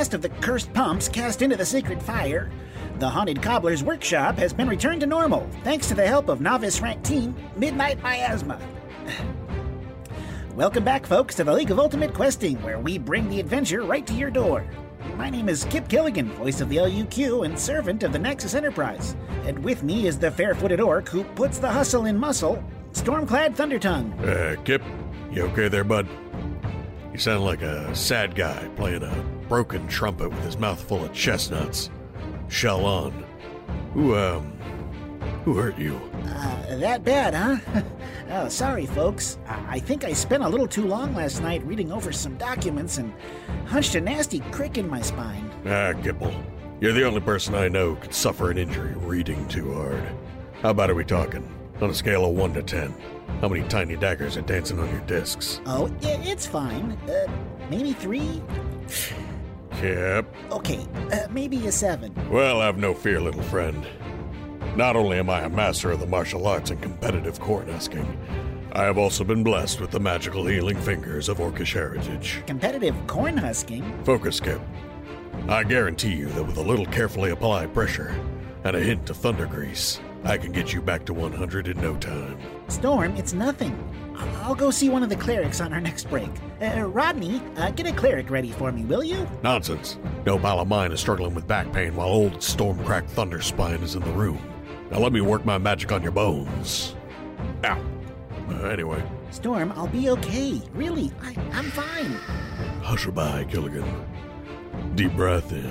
last of the cursed pumps cast into the sacred fire, the Haunted Cobbler's workshop has been returned to normal, thanks to the help of novice rank team Midnight Miasma. Welcome back, folks, to the League of Ultimate Questing, where we bring the adventure right to your door. My name is Kip Killigan, voice of the LUQ and servant of the Nexus Enterprise. And with me is the fair-footed orc who puts the hustle in muscle, Stormclad Thundertongue. Kip, you okay there, bud? You sound like a sad guy playing a broken trumpet with his mouth full of chestnuts. Shell on. Who hurt you? That bad, huh? Oh, sorry, folks. I think I spent a little too long last night reading over some documents and hunched a nasty crick in my spine. Gipple. You're the only person I know who could suffer an injury reading too hard. How about are we talking? On a scale of 1 to 10, how many tiny daggers are dancing on your discs? Oh, it's fine. Maybe 3? Kip. Okay, maybe a 7. Well, have no fear, little friend. Not only am I a master of the martial arts and competitive cornhusking, I have also been blessed with the magical healing fingers of Orcish heritage. Competitive cornhusking? Focus, Kip. I guarantee you that with a little carefully applied pressure and a hint of thunder grease, I can get you back to 100 in no time. Storm, it's nothing. I'll go see one of the clerics on our next break. Rodney, get a cleric ready for me, will you? Nonsense. No pal of mine is struggling with back pain while old Stormcrack Thunderspine is in the room. Now let me work my magic on your bones. Ow. Anyway. Storm, I'll be okay. Really, I'm fine. Hush-a-bye, Killigan. Deep breath in.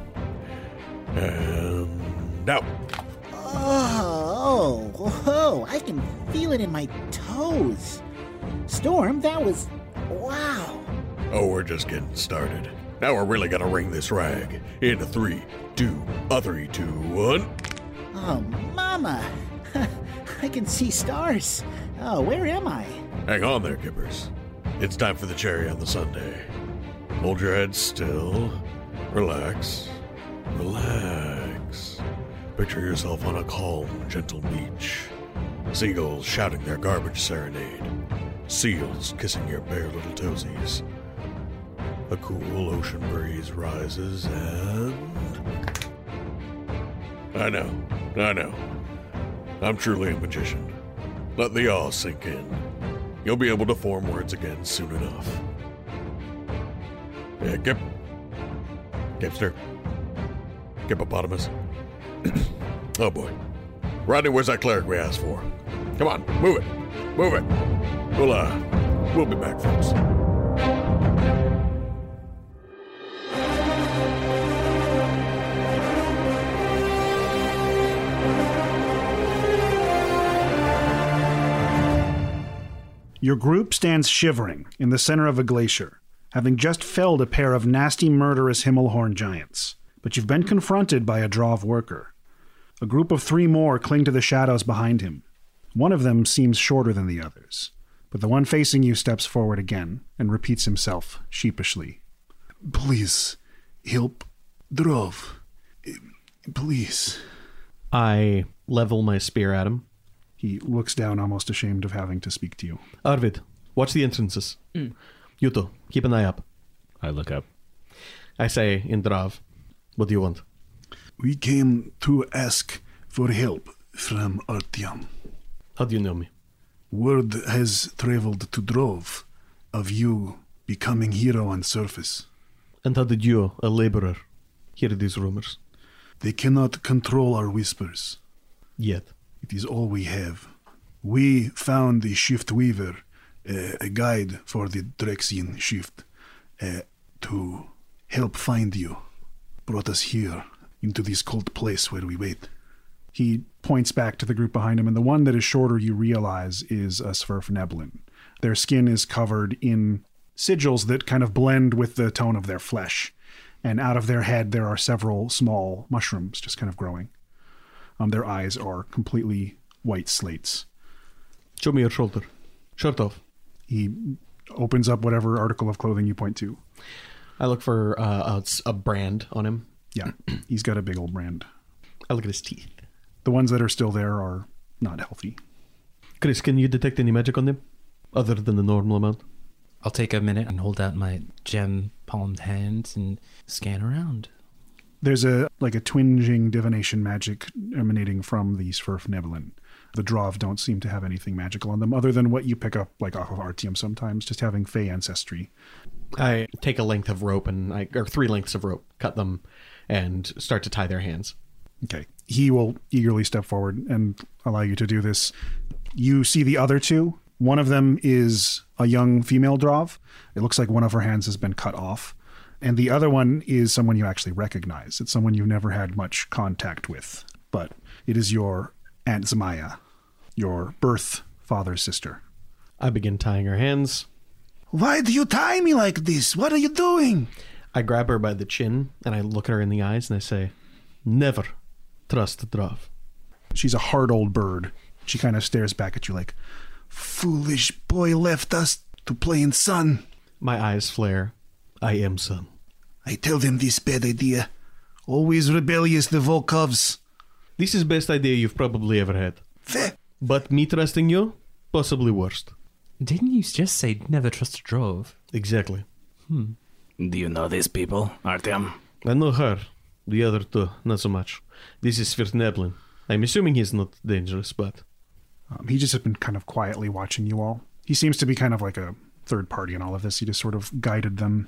And out. Oh, I can feel it in my toes. Storm, that was... wow. Oh, we're just getting started. Now we're really gonna wring this rag. Into 3, 2, 3, 2, 1. Oh, Mama. I can see stars. Oh, where am I? Hang on there, Kippers. It's time for the cherry on the sundae. Hold your head still. Relax. Relax. Picture yourself on a calm, gentle beach. Seagulls shouting their garbage serenade. Seals kissing your bare little toesies. A cool ocean breeze rises and... I know. I'm truly a magician. Let the awe sink in. You'll be able to form words again soon enough. Yeah, Kip. Kipster. Kippopotamus. Oh boy. Rodney, where's that cleric we asked for? Come on, move it. Move it. We'll be back, folks. Your group stands shivering in the center of a glacier, having just felled a pair of nasty, murderous Himmelhorn giants. But you've been confronted by a Drov worker. A group of 3 more cling to the shadows behind him. One of them seems shorter than the others, but the one facing you steps forward again and repeats himself sheepishly. Please, help Drov. Please. I level my spear at him. He looks down, almost ashamed of having to speak to you. Arvid, watch the entrances. Yuto, keep an eye up. I look up. I say in Drav, what do you want? We came to ask for help from Artyom. How do you know me? Word has traveled to Drov of you becoming hero on surface. And how did you, a laborer, hear these rumors? They cannot control our whispers. Yet. It is all we have. We found the Shift Weaver, a guide for the Drexian Shift, to help find you. Brought us here, into this cold place where we wait. He points back to the group behind him, and the one that is shorter, you realize, is a Sverfneblin. Their skin is covered in sigils that kind of blend with the tone of their flesh. And out of their head, there are several small mushrooms just kind of growing. Their eyes are completely white slates. Show me your shoulder. Shirt off. He opens up whatever article of clothing you point to. I look for a brand on him. Yeah, he's got a big old brand. I look at his teeth. The ones that are still there are not healthy. Chris, can you detect any magic on them? Other than the normal amount? I'll take a minute and hold out my gem-palmed hand and scan around. There's a twinging divination magic emanating from the Svirfneblin. The Drov don't seem to have anything magical on them other than what you pick up like off of Artyom sometimes, just having Fey ancestry. I take a length of rope or 3 lengths of rope, cut them, and start to tie their hands. Okay. He will eagerly step forward and allow you to do this. You see the other two. One of them is a young female Drov. It looks like one of her hands has been cut off. And the other one is someone you actually recognize. It's someone you've never had much contact with. But it is your Aunt Zmaya, your birth father's sister. I begin tying her hands. Why do you tie me like this? What are you doing? I grab her by the chin, and I look at her in the eyes, and I say, never trust the Drov. She's a hard old bird. She kind of stares back at you like, foolish boy left us to play in sun. My eyes flare. I am son. I tell them this bad idea. Always rebellious, the Volkovs. This is best idea you've probably ever had. Fair. But me trusting you, possibly worst. Didn't you just say never trust a Drov? Exactly. Do you know these people, Artyom? I know her. The other two, not so much. This is Svirfneblin. I'm assuming he's not dangerous, but... He just has been kind of quietly watching you all. He seems to be kind of like a third party in all of this. He just sort of guided them.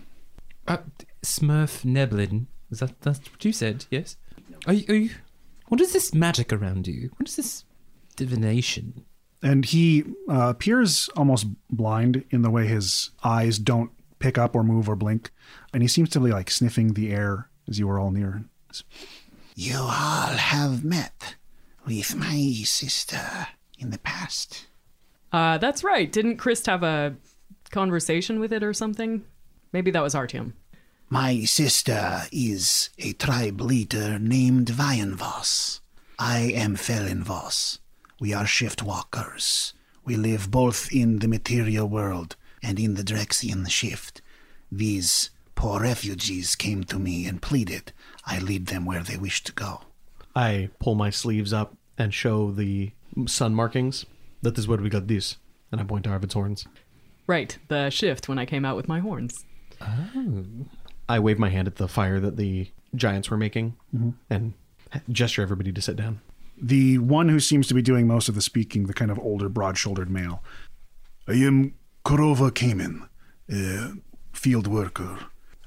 Smurfneblin. That's what you said, yes? Are you... What is this magic around you? What is this divination? And he appears almost blind in the way his eyes don't pick up or move or blink. And he seems to be like sniffing the air as you were all near. You all have met with my sister in the past. That's right. Didn't Christ have a conversation with it or something? Maybe that was Artyom. My sister is a tribe leader named Vayanvos. I am Felinvos. We are shift walkers. We live both in the material world and in the Drexian shift. These poor refugees came to me and pleaded I lead them where they wish to go. I pull my sleeves up and show the sun markings. That is where we got this. And I point to Arvid's horns. Right, the shift when I came out with my horns. Oh. I wave my hand at the fire that the giants were making and gesture everybody to sit down. The one who seems to be doing most of the speaking, the kind of older, broad-shouldered male. I am Korova Kamen, a field worker.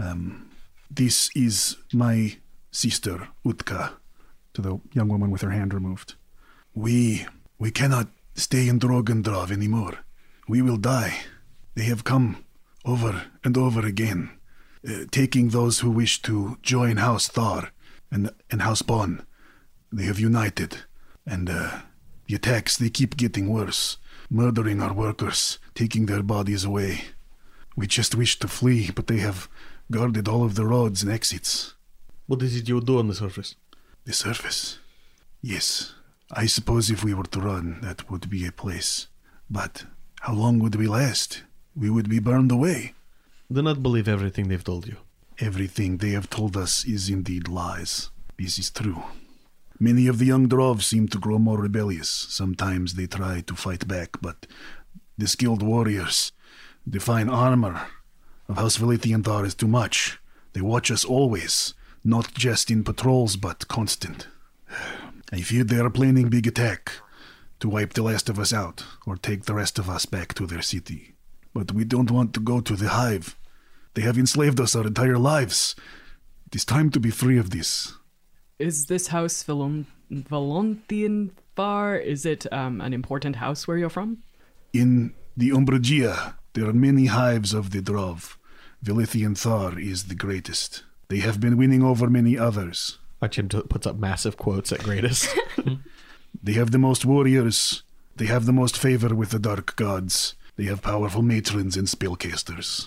This is my sister, Utka, to the young woman with her hand removed. We cannot stay in Drogendrov anymore. We will die. They have come over and over again, taking those who wish to join House Thar and House Bon. They have united, and the attacks, they keep getting worse, murdering our workers, taking their bodies away. We just wish to flee, but they have guarded all of the roads and exits. What is it you do on the surface? The surface? Yes. I suppose if we were to run, that would be a place. But how long would we last? We would be burned away. Do not believe everything they've told you. Everything they have told us is indeed lies. This is true. Many of the young Drov seem to grow more rebellious. Sometimes they try to fight back, but the skilled warriors, the fine armor of House Velithianthar is too much. They watch us always, not just in patrols, but constant. I fear they are planning big attack to wipe the last of us out, or take the rest of us back to their city. But we don't want to go to the Hive. They have enslaved us our entire lives. It is time to be free of this. Is this house Volanthian Far? Is it an important house where you're from? In the Umbragia, there are many hives of the Drov. Velithianthar is the greatest. They have been winning over many others. Artyom puts up massive quotes at greatest. They have the most warriors. They have the most favor with the dark gods. They have powerful matrons and spellcasters.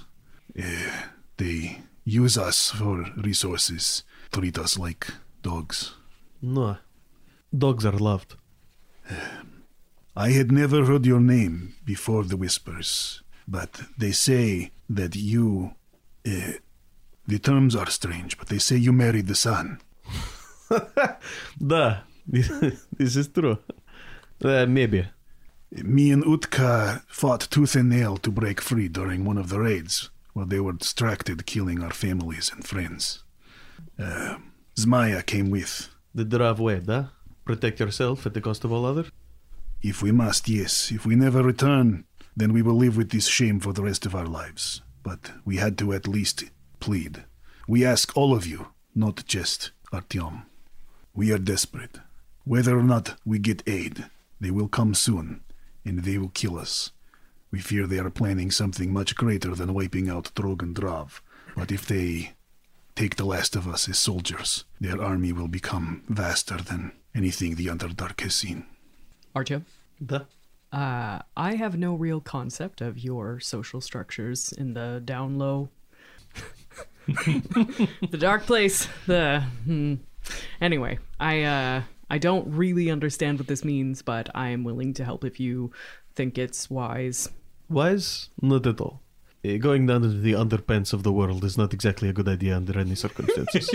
They use us for resources, treat us like dogs. No. Dogs are loved. I had never heard your name before the whispers, but they say that you... the terms are strange, but they say you married the sun. This is true. Maybe. Me and Utka fought tooth and nail to break free during one of the raids, while they were distracted killing our families and friends. Zmaya came with. The Drav way, huh? Protect yourself at the cost of all other? If we must, yes. If we never return, then we will live with this shame for the rest of our lives. But we had to at least plead. We ask all of you, not just Artyom. We are desperate. Whether or not we get aid, they will come soon, and they will kill us. We fear they are planning something much greater than wiping out Drogon Drav. But if they take the last of us as soldiers, their army will become vaster than anything the Underdark has seen. Artyom? The? I have no real concept of your social structures in the down low. The dark place. Anyway, I don't really understand what this means, but I am willing to help if you think it's wise. Wise? Not at all. Going down into the underpants of the world is not exactly a good idea under any circumstances.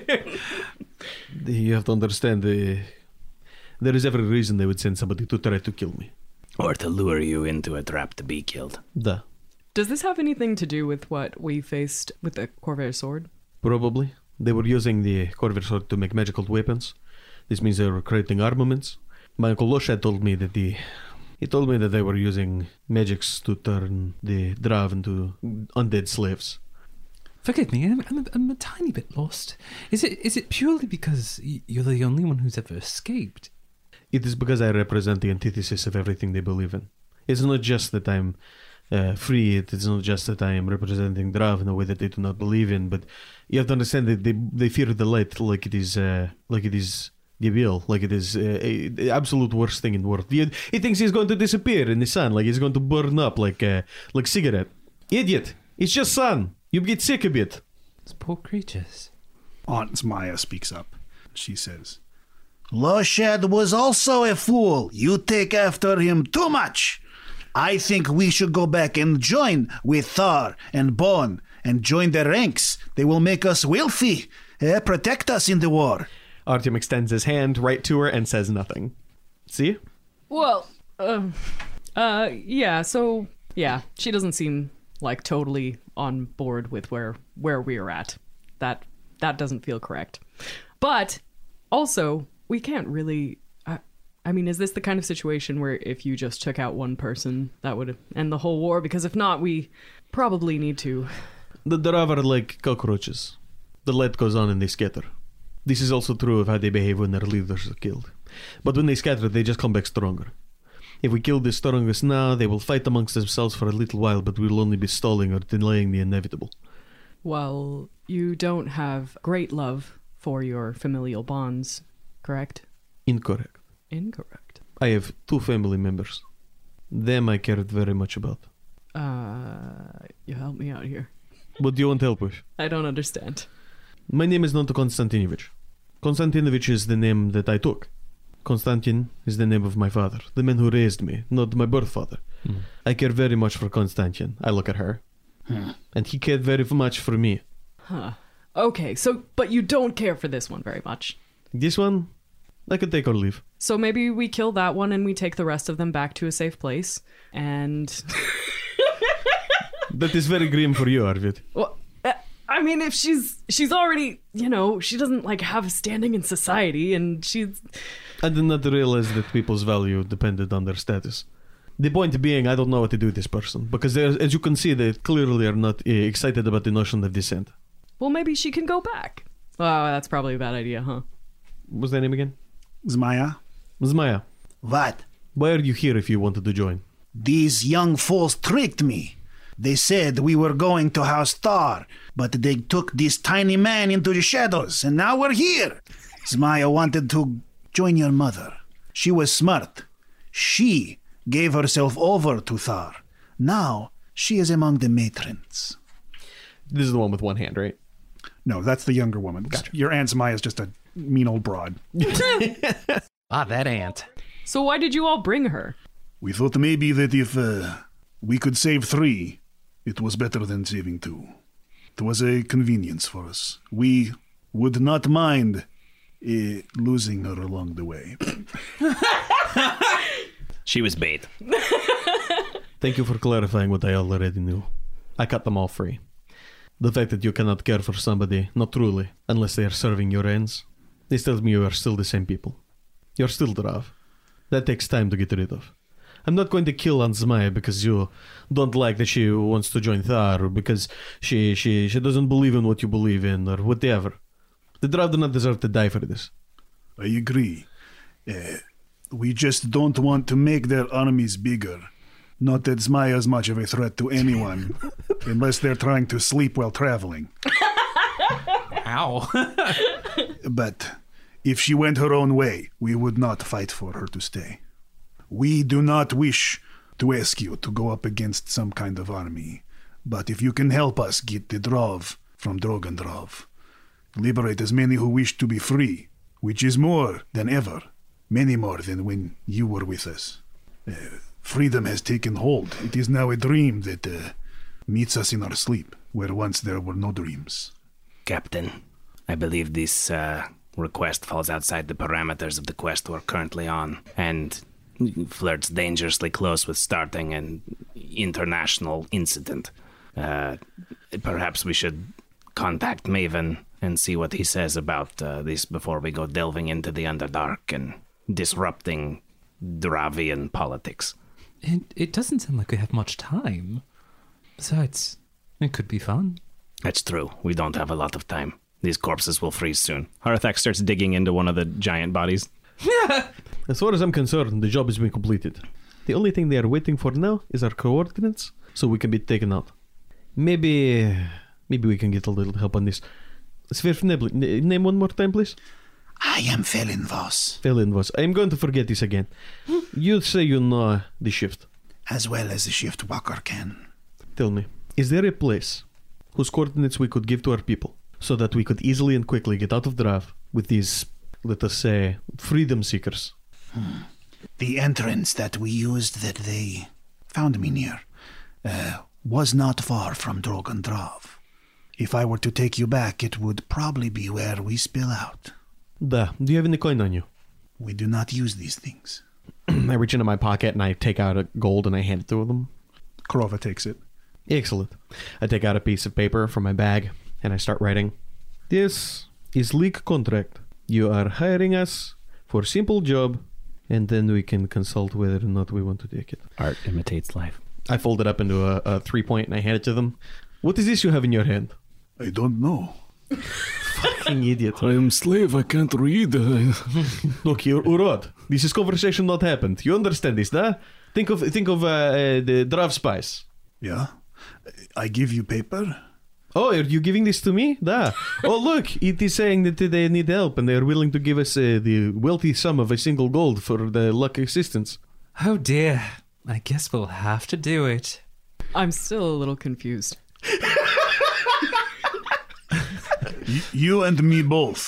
You have to understand, there is every reason they would send somebody to try to kill me. Or to lure you into a trap to be killed. Da. Does this have anything to do with what we faced with the Corvair sword? Probably. They were using the Corvair sword to make magical weapons. This means they were creating armaments. My uncle Losha told me that they were using magics to turn the Drav into undead slaves. Forgive me, I'm a tiny bit lost. Is it purely because you're the only one who's ever escaped? It is because I represent the antithesis of everything they believe in. It's not just that I'm free, it is not just that I am representing Drav in a way that they do not believe in, but you have to understand that they fear the light like it is the will, like it is the absolute worst thing in the world. He thinks he's going to disappear in the sun, like he's going to burn up like cigarette. Idiot! It's just sun! You get sick a bit. Those poor creatures. Aunt Zmaya speaks up. She says, Loshad was also a fool. You take after him too much. I think we should go back and join with Thar and Bon and join their ranks. They will make us wealthy, protect us in the war. Artyom extends his hand right to her and says nothing. See? Well, yeah, so, yeah, she doesn't seem like totally on board with where we're at. That doesn't feel correct. But also, we can't really, I mean, is this the kind of situation where if you just took out one person, that would end the whole war? Because if not, we probably need to. The Drav are like cockroaches. The light goes on and they scatter. This is also true of how they behave when their leaders are killed. But when they scatter, they just come back stronger. If we kill the strongest now, they will fight amongst themselves for a little while, but we will only be stalling or delaying the inevitable. Well, you don't have great love for your familial bonds, correct? Incorrect. Incorrect. I have 2 family members. Them I cared very much about. You help me out here. What do you want help with? I don't understand. My name is not Konstantinovich. Konstantinovich is the name that I took. Konstantin is the name of my father, the man who raised me, not my birth father. I care very much for Konstantin. I look at her. And he cared very much for me. Huh. Okay, so, but you don't care for this one very much. This one, I could take or leave. So maybe we kill that one and we take the rest of them back to a safe place, and... That is very grim for you, Arvid. Well, I mean, if she's already, she doesn't, have standing in society, and she's... I did not realize that people's value depended on their status. The point being, I don't know what to do with this person, because as you can see, they clearly are not excited about the notion of descent. Well, maybe she can go back. Oh, that's probably a bad idea, huh? What's their name again? Zmaya? Zmaya. What? Why are you here if you wanted to join? These young fools tricked me. They said we were going to House Thar, but they took this tiny man into the shadows, and now we're here. Zmaya wanted to join your mother. She was smart. She gave herself over to Thar. Now she is among the matrons. This is the one with one hand, right? No, that's the younger woman. Gotcha. Your Aunt Zmaya is just a mean old broad. That aunt. So why did you all bring her? We thought maybe that if we could save 3, it was better than saving 2. It was a convenience for us. We would not mind losing her along the way. She was bait. Thank you for clarifying what I already knew. I cut them all free. The fact that you cannot care for somebody, not truly, unless they are serving your ends, this tells me you are still the same people. You're still Drav. That takes time to get rid of. I'm not going to kill Aunt Zmaya because you don't like that she wants to join Thar, or because she doesn't believe in what you believe in, or whatever. The Drav do not deserve to die for this. I agree. We just don't want to make their armies bigger. Not that Zmaya is much of a threat to anyone, unless they're trying to sleep while traveling. Ow. But if she went her own way, we would not fight for her to stay. We do not wish to ask you to go up against some kind of army, but if you can help us get the Drav from Drogandrav, liberate as many who wish to be free, which is more than ever, many more than when you were with us. Freedom has taken hold. It is now a dream that meets us in our sleep, where once there were no dreams. Captain, I believe this request falls outside the parameters of the quest we're currently on, and flirts dangerously close with starting an international incident. Perhaps we should contact Maven and see what he says about this before we go delving into the Underdark and disrupting Dravian politics. It doesn't sound like we have much time. Besides, it could be fun. That's true. We don't have a lot of time. These corpses will freeze soon. Harathax starts digging into one of the giant bodies. As far as I'm concerned, the job has been completed. The only thing they are waiting for now is our coordinates, so we can be taken out. Maybe we can get a little help on this. Svirfnebli, name one more time, please. I am Felinvos, Felinvos. I'm going to forget this again. You say you know the shift. as well as the shift walker can. Tell me, is there a place whose coordinates we could give to our people so that we could easily and quickly get out of Drav with these, let us say, freedom seekers? The entrance that we used that they found me near was not far from Drogandrav. If I were to take you back, it would probably be where we spill out. Da, do you have any coin on you? We do not use these things. I reach into my pocket and I take out a gold and I hand it to them. Korova takes it. Excellent. I take out a piece of paper from my bag and I start writing. This is leak contract. You are hiring us for simple job, and then we can consult whether or not we want to take it. Art imitates life. I fold it up into a 3-point and I hand it to them. What is this you have in your hand? I don't know. Fucking idiot. I am slave, I can't read. Look, you're Urod. This is conversation not happened. You understand this, da? Think of the Drav spice. Yeah? I give you paper? Oh, are you giving this to me? Da. Oh, look, it is saying that they need help and they are willing to give us the wealthy sum of a single gold for the luck assistance. Oh dear. I guess we'll have to do it. I'm still a little confused. You and me both.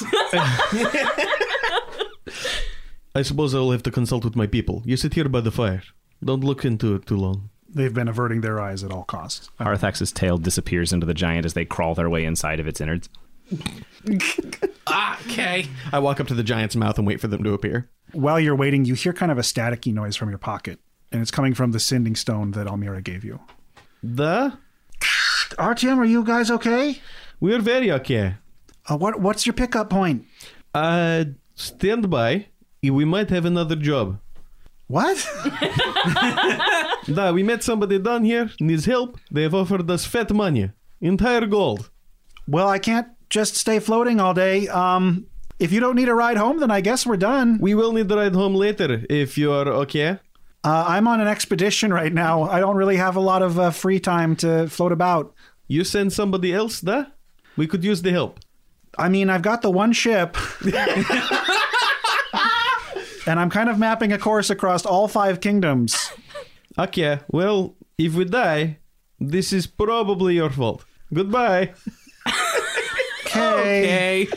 I suppose I will have to consult with my people. You sit here by the fire. Don't look into it too long. They've been averting their eyes at all costs. Harathax's tail disappears into the giant as they crawl their way inside of its innards. Okay. I walk up to the giant's mouth and wait for them to appear. While you're waiting, you hear kind of a staticky noise from your pocket, and it's coming from the sending stone that Almira gave you. Da? Artyom, are you guys okay? We're very okay. What's your pickup point? Stand by. We might have another job. What? Da, we met somebody down here, needs help. They have offered us fat money. Entire gold. Well, I can't just stay floating all day. If you don't need a ride home, then I guess we're done. We will need the ride home later, if you are okay. I'm on an expedition right now. I don't really have a lot of free time to float about. You send somebody else, da? We could use the help. I mean, I've got the one ship. And I'm kind of mapping a course across all 5 kingdoms. Okay, well, if we die, this is probably your fault. Goodbye. Okay.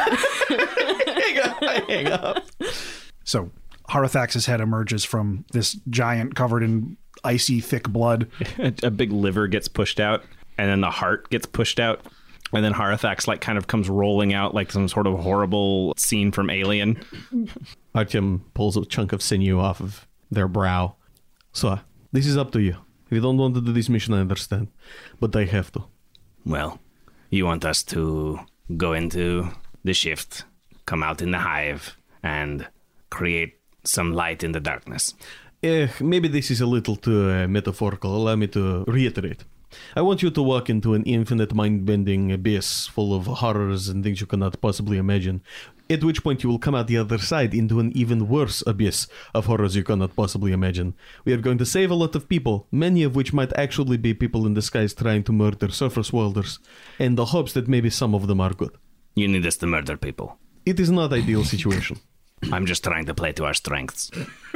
Hang up. So, Harathax's head emerges from this giant covered in icy, thick blood. A big liver gets pushed out, and then the heart gets pushed out. And then Harathax kind of comes rolling out like some sort of horrible scene from Alien. Artyom pulls a chunk of sinew off of their brow. So, this is up to you. If you don't want to do this mission, I understand. But I have to. Well, you want us to go into the shift, come out in the hive, and create some light in the darkness. Maybe this is a little too metaphorical. Allow me to reiterate. I want you to walk into an infinite mind-bending abyss full of horrors and things you cannot possibly imagine, at which point you will come out the other side into an even worse abyss of horrors you cannot possibly imagine. We are going to save a lot of people, many of which might actually be people in disguise trying to murder surface worlders, in the hopes that maybe some of them are good. You need us to murder people. It is not ideal situation. I'm just trying to play to our strengths.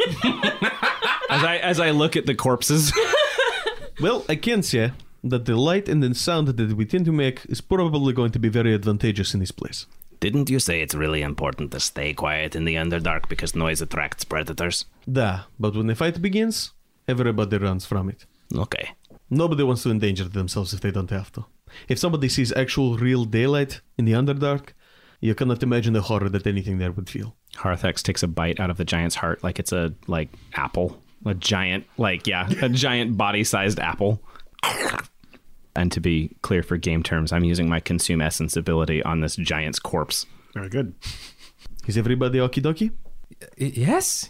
As I look at the corpses. Well, I can say that the light and the sound that we tend to make is probably going to be very advantageous in this place. Didn't you say it's really important to stay quiet in the Underdark because noise attracts predators? Da, but when the fight begins, everybody runs from it. Okay. Nobody wants to endanger themselves if they don't have to. If somebody sees actual real daylight in the Underdark, you cannot imagine the horror that anything there would feel. Harthex takes a bite out of the giant's heart like it's a, apple. A giant body-sized apple. And to be clear for game terms, I'm using my consume essence ability on this giant's corpse. Very good. Is everybody okie dokie? Yes.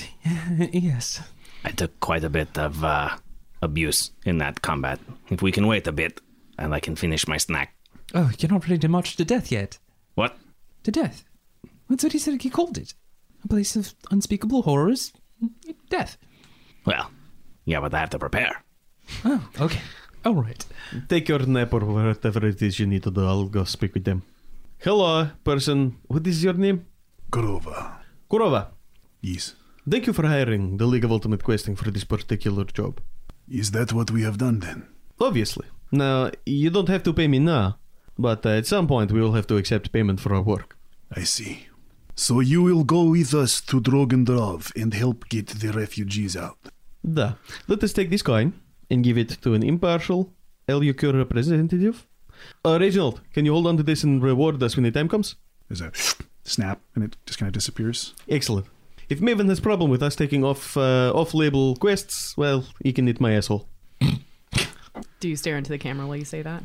I took quite a bit of abuse in that combat. If we can wait a bit, and I can finish my snack. Oh, you're not ready to march to death yet. What? To death. That's what he said he called it. A place of unspeakable horrors. Death. Well, yeah, but I have to prepare. Oh, okay. All right. Take your nap or whatever it is you need to do. I'll go speak with them. Hello, person. What is your name? Kurova. Kurova. Yes. Thank you for hiring the League of Ultimate Questing for this particular job. Is that what we have done then? Obviously. Now, you don't have to pay me now, but at some point we will have to accept payment for our work. I see. So you will go with us to Drogendrov and help get the refugees out. Da. Let us take this coin and give it to an impartial LUQ representative. Reginald, can you hold on to this and reward us when the time comes? There's a snap, and it just kind of disappears. Excellent. If Maven has problem with us taking off-label quests, well, he can eat my asshole. Do you stare into the camera while you say that?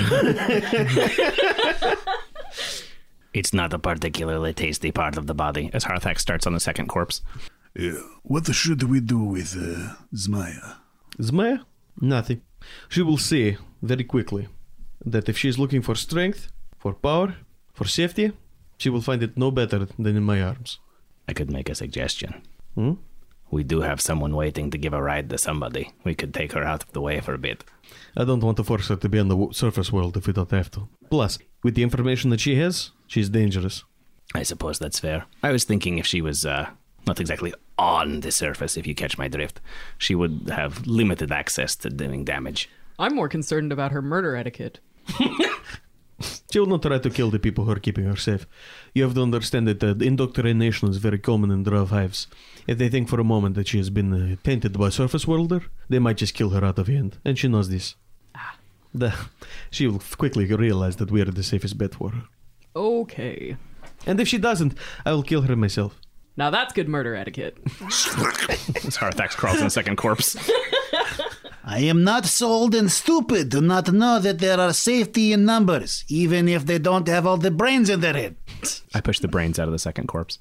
It's not a particularly tasty part of the body. As Harthex starts on the second corpse. What should we do with Zmaya? Zmaya? Nothing. She will see very quickly that if she is looking for strength, for power, for safety, she will find it no better than in my arms. I could make a suggestion. Hmm? We do have someone waiting to give a ride to somebody. We could take her out of the way for a bit. I don't want to force her to be on the surface world if we don't have to. Plus, with the information that she has, she's dangerous. I suppose that's fair. I was thinking if she was not exactly on the surface, if you catch my drift, she would have limited access to doing damage. I'm more concerned about her murder etiquette. She will not try to kill the people who are keeping her safe. You have to understand that the indoctrination is very common in Drav hives. If they think for a moment that she has been tainted by surface worlder, they might just kill her out of hand, and she knows this. She will quickly realize that we are the safest bet for her. Okay. And if she doesn't, I will kill her myself. Now that's good murder etiquette. As Harthex crawls on the second corpse. I am not so old and stupid to not know that there are safety in numbers, even if they don't have all the brains in their head. I push the brains out of the second corpse.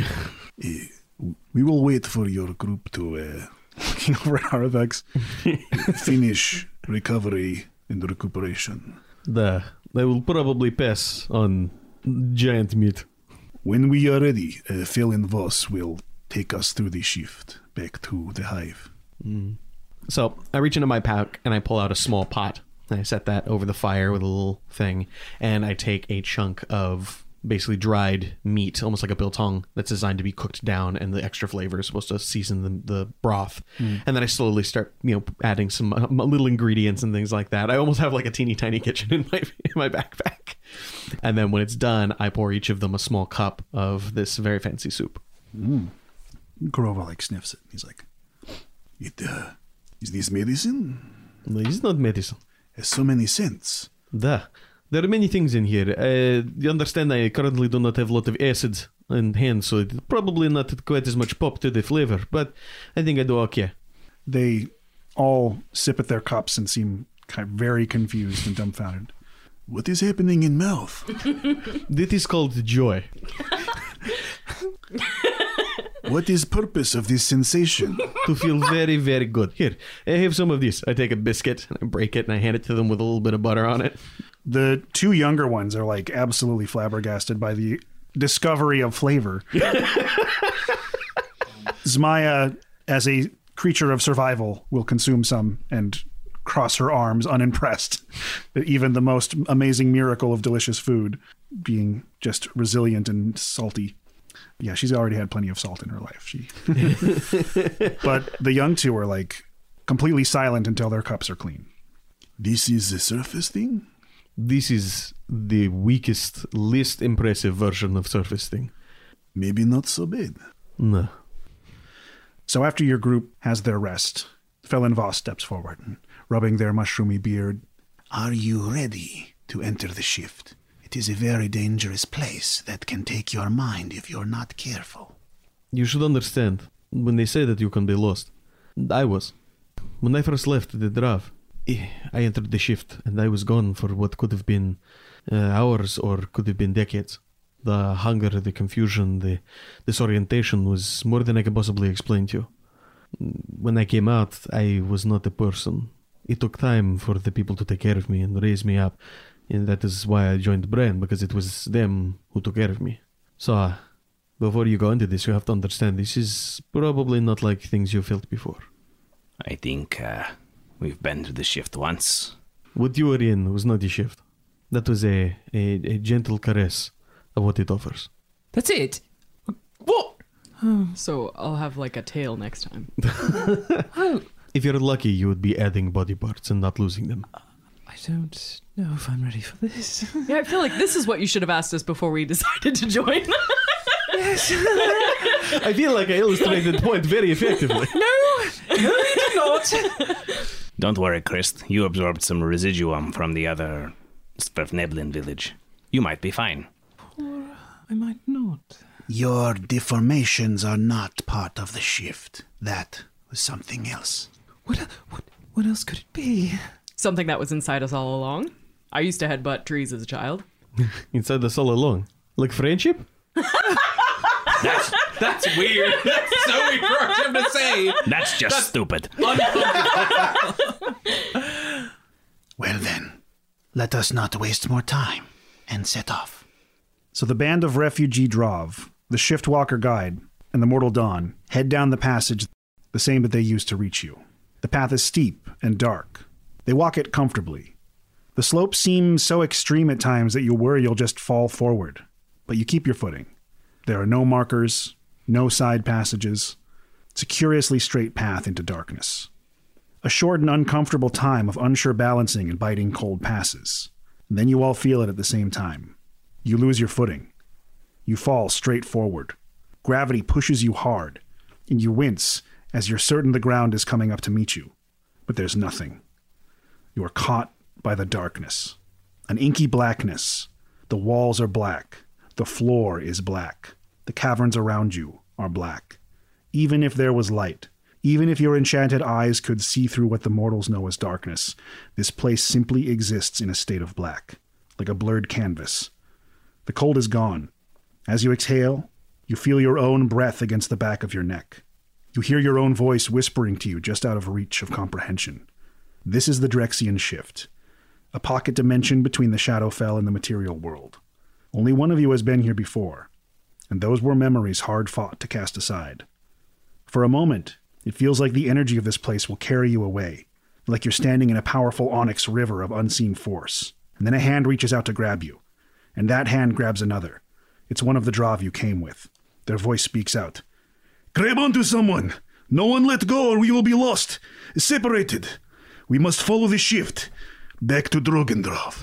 We will wait for your group to, Looking over at Harthex. finish recovery and recuperation. They will probably pass on giant meat. When we are ready, Felin Voss will take us through the shift back to the hive. So I reach into my pack and I pull out a small pot. And I set that over the fire with a little thing. And I take a chunk of basically dried meat, almost like a biltong, that's designed to be cooked down, and the extra flavor is supposed to season the broth. And then I slowly start, adding some little ingredients and things like that. I almost have like a teeny tiny kitchen in my backpack. And then when it's done, I pour each of them a small cup of this very fancy soup. Kurova sniffs it. He's like, is this medicine? No, it's not medicine. Has so many scents. There are many things in here. You understand I currently do not have a lot of acid in hand, so it's probably not quite as much pop to the flavor, but I think I do okay. They all sip at their cups and seem kind of very confused and dumbfounded. What is happening in mouth? This is called joy. What is purpose of this sensation? To feel very, very good. Here, have some of this. I take a biscuit, and I break it, and I hand it to them with a little bit of butter on it. The two younger ones are like absolutely flabbergasted by the discovery of flavor. Zmaya, as a creature of survival, will consume some and cross her arms unimpressed at even the most amazing miracle of delicious food being just resilient and salty. Yeah, she's already had plenty of salt in her life. But the young two are like completely silent until their cups are clean. This is the surface thing? This is the weakest, least impressive version of surface thing. Maybe not so bad. No. So after your group has their rest, Felon Voss steps forward and rubbing their mushroomy beard. Are you ready to enter the shift? It is a very dangerous place that can take your mind if you're not careful. You should understand, when they say that you can be lost, I was. When I first left the Drav, I entered the shift, and I was gone for what could have been hours or could have been decades. The hunger, the confusion, the disorientation was more than I could possibly explain to you. When I came out, I was not a person. It took time for the people to take care of me and raise me up, and that is why I joined Bren, because it was them who took care of me. So, before you go into this, you have to understand this is probably not like things you felt before. I think we've been to the shift once. What you were in was not the shift. That was a gentle caress of what it offers. That's it? What? So I'll have like a tail next time. If you're lucky, you would be adding body parts and not losing them. I don't know if I'm ready for this. Yeah, I feel like this is what you should have asked us before we decided to join. Yes. I feel like I illustrated the point very effectively. No, you did not. Don't worry, Christ. You absorbed some residuum from the other Sverfneblin village. You might be fine. Or I might not. Your deformations are not part of the shift. That was something else. What else could it be? Something that was inside us all along. I used to headbutt trees as a child. Inside us all along. Like friendship? That's weird. That's so weird for him to say. That's just stupid. Well then, let us not waste more time and set off. So the band of refugee Drav, the Shift Walker Guide, and the Mortal Dawn head down the passage, the same that they used to reach you. The path is steep and dark. They walk it comfortably. The slope seems so extreme at times that you worry you'll just fall forward, but you keep your footing. There are no markers, no side passages. It's a curiously straight path into darkness. A short and uncomfortable time of unsure balancing and biting cold passes. And then you all feel it at the same time. You lose your footing. You fall straight forward. Gravity pushes you hard, and you wince as you're certain the ground is coming up to meet you. But there's nothing. You are caught by the darkness. An inky blackness. The walls are black. The floor is black. The caverns around you are black. Even if there was light, even if your enchanted eyes could see through what the mortals know as darkness, this place simply exists in a state of black, like a blurred canvas. The cold is gone. As you exhale, you feel your own breath against the back of your neck. You hear your own voice whispering to you just out of reach of comprehension. This is the Drexian Shift, a pocket dimension between the Shadowfell and the material world. Only one of you has been here before, and those were memories hard fought to cast aside. For a moment, it feels like the energy of this place will carry you away, like you're standing in a powerful onyx river of unseen force. And then a hand reaches out to grab you, and that hand grabs another. It's one of the Drav you came with. Their voice speaks out. Grab onto someone! No one let go or we will be lost! Separated! We must follow the shift. Back to Drogendrav.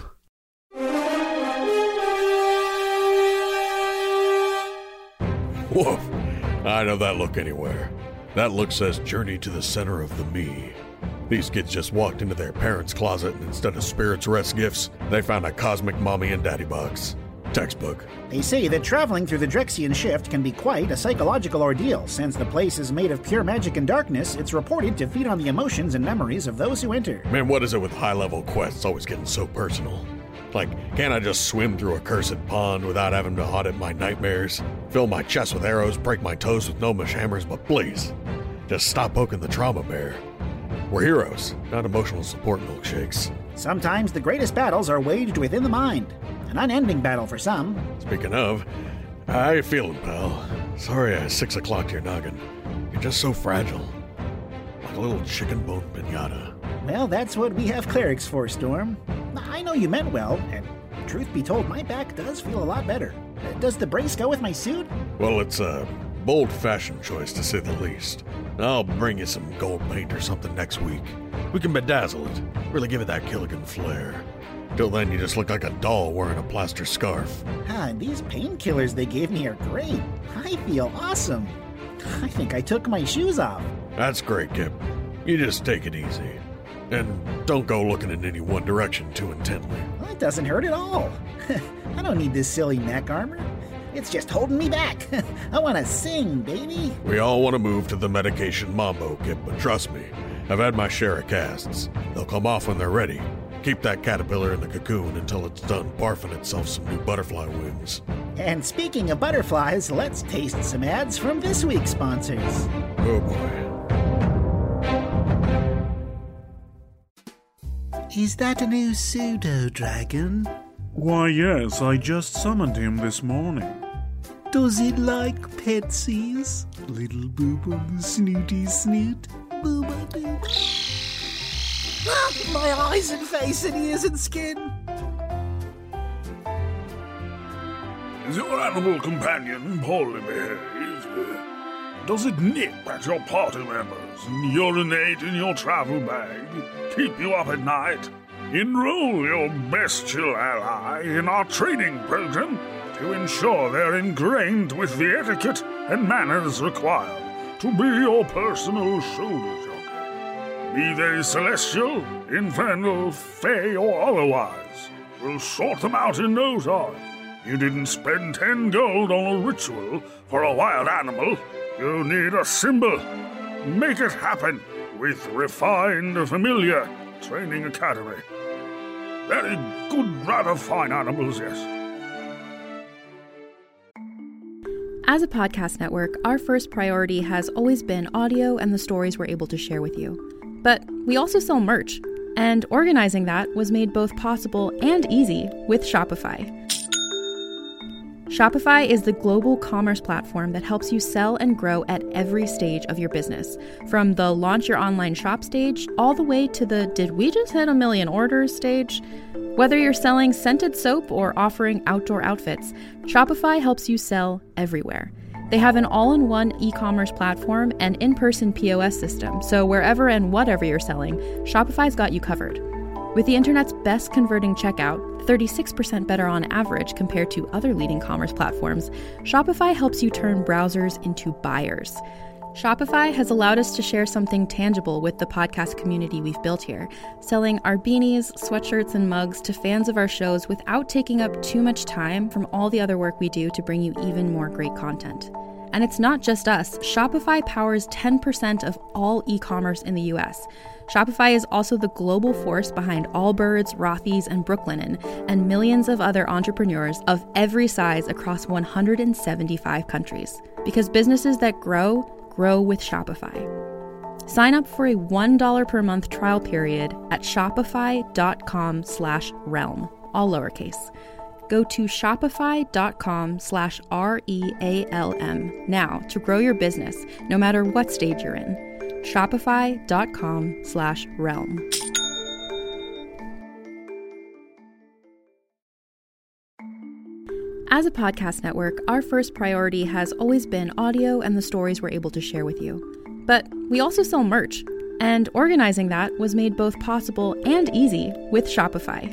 Woof! I know that look anywhere. That look says journey to the center of the me. These kids just walked into their parents' closet and instead of Spirit's Rest gifts, they found a cosmic mommy and daddy box. Textbook. They say that traveling through the Drexian Shift can be quite a psychological ordeal. Since the place is made of pure magic and darkness, it's reported to feed on the emotions and memories of those who enter. Man, what is it with high-level quests always getting so personal? Like, can't I just swim through a cursed pond without having to audit my nightmares? Fill my chest with arrows, break my toes with gnomish hammers, but please, just stop poking the trauma bear. We're heroes, not emotional support milkshakes. Sometimes the greatest battles are waged within the mind. An unending battle for some. Speaking of, how you feeling, pal? Sorry I 6 o'clocked your noggin. You're just so fragile. Like a little chicken bone pinata. Well, that's what we have clerics for, Storm. I know you meant well, and truth be told, my back does feel a lot better. Does the brace go with my suit? Well, it's a bold fashion choice, to say the least. I'll bring you some gold paint or something next week. We can bedazzle it, really give it that Killigan flair. Till then, you just look like a doll wearing a plaster scarf. And these painkillers they gave me are great. I feel awesome. I think I took my shoes off. That's great, Kip. You just take it easy. And don't go looking in any one direction too intently. Well, it doesn't hurt at all. I don't need this silly neck armor. It's just holding me back. I want to sing, baby. We all want to move to the medication mambo, Kip, but trust me, I've had my share of casts. They'll come off when they're ready. Keep that caterpillar in the cocoon until it's done barfing itself some new butterfly wings. And speaking of butterflies, let's taste some ads from this week's sponsors. Oh boy. Is that a new pseudo-dragon? Why, yes, I just summoned him this morning. Does it like Petsies? Little boob on the snooty snoot. Booba-doo. Ah, my eyes and face and ears and skin. Is your animal companion poorly behaved? Does it nip at your party members and urinate in your travel bag? Keep you up at night? Enroll your bestial ally in our training program to ensure they're ingrained with the etiquette and manners required to be your personal shoulder jockey. Be they celestial, infernal, fey, or otherwise, we'll sort them out in no time. You didn't spend 10 gold on a ritual for a wild animal. You need a symbol. Make it happen with Refined Familiar Training Academy. Very good, rather fine animals, yes. As a podcast network, our first priority has always been audio and the stories we're able to share with you. But we also sell merch, and organizing that was made both possible and easy with Shopify. Shopify is the global commerce platform that helps you sell and grow at every stage of your business. From the launch your online shop stage, all the way to the did we just hit 1 million orders stage? Whether you're selling scented soap or offering outdoor outfits, Shopify helps you sell everywhere. They have an all-in-one e-commerce platform and in-person POS system, so wherever and whatever you're selling, Shopify's got you covered. With the internet's best converting checkout, 36% better on average compared to other leading commerce platforms, Shopify helps you turn browsers into buyers. Shopify has allowed us to share something tangible with the podcast community we've built here, selling our beanies, sweatshirts, and mugs to fans of our shows without taking up too much time from all the other work we do to bring you even more great content. And it's not just us. Shopify powers 10% of all e-commerce in the US. Shopify is also the global force behind Allbirds, Rothy's, and Brooklinen, and millions of other entrepreneurs of every size across 175 countries. Because businesses that grow with Shopify. Sign up for a $1 per month trial period at shopify.com/realm, all lowercase. Go to shopify.com/REALM now to grow your business, no matter what stage you're in. Shopify.com/realm. As a podcast network, our first priority has always been audio and the stories we're able to share with you. But we also sell merch, and organizing that was made both possible and easy with Shopify.